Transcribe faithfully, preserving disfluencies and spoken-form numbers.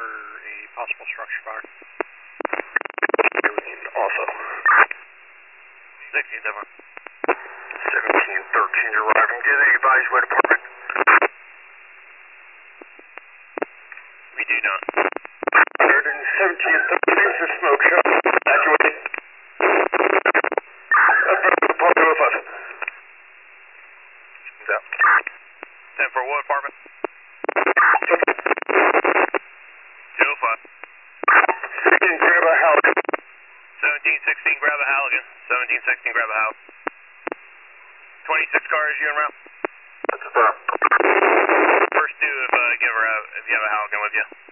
for a possible structure fire. Also. sixteen seven. seventeen thirteen arriving. Do they advise what department? We do not. one hundred seventeen thirteen is a smoke shot. Evacuate. Department oh five. Out. ten for what department? two oh five. sixteen, grab a Halligan. seventeen sixteen, grab a Halligan. seventeen sixteen, grab a house. twenty-six cars, you en route? That's a firm. First two if, uh, give her a, if you have a Halligan with you.